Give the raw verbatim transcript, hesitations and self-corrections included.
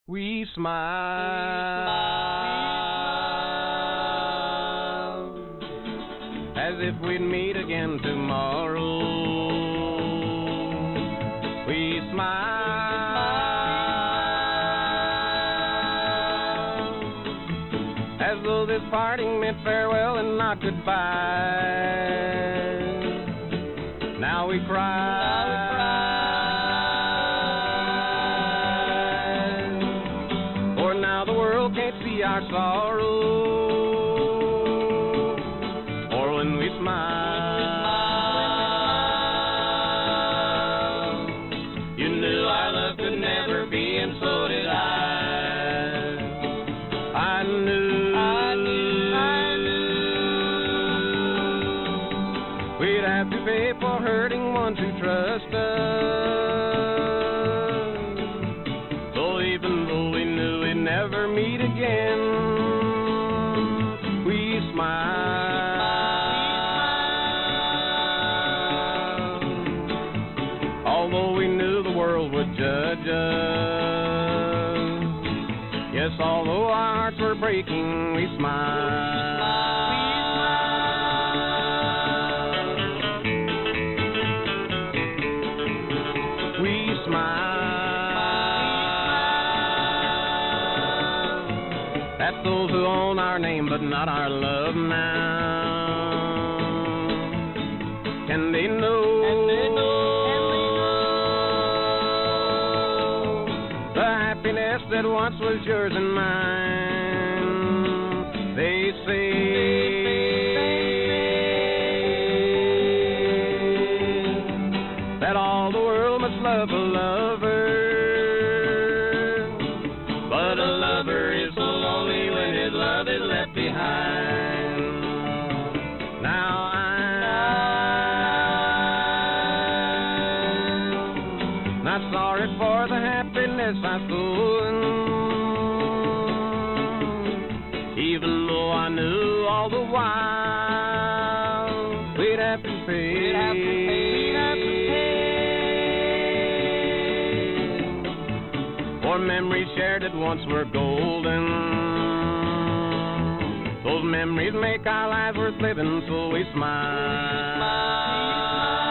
We smile as if we'd meet again tomorrow. We smile as though this parting meant farewell and not goodbye. Now we cry. Our sorrow, or when we smile, you knew our love could never be, and so did I. I knew, I knew, I knew we'd have to pay for hurting ones who trust us. So even though we knew we'd never meet again, we smiled. Although we knew the world would judge us, yes, although our hearts were breaking, we smiled. We smiled. That's those who own our name but not our love now. Can they know, Can they know, Can they know the happiness that once was yours and mine? They say, that all the world must love a lover, but a lover is so lonely when his love is left behind. Now I'm not sorry for the happiness I've stolen, even though I knew all the while we'd have to pay, we'd have to pay, we'd have to pay for memories shared that once were golden. Those memories make our lives worth living, so we smile. We smile.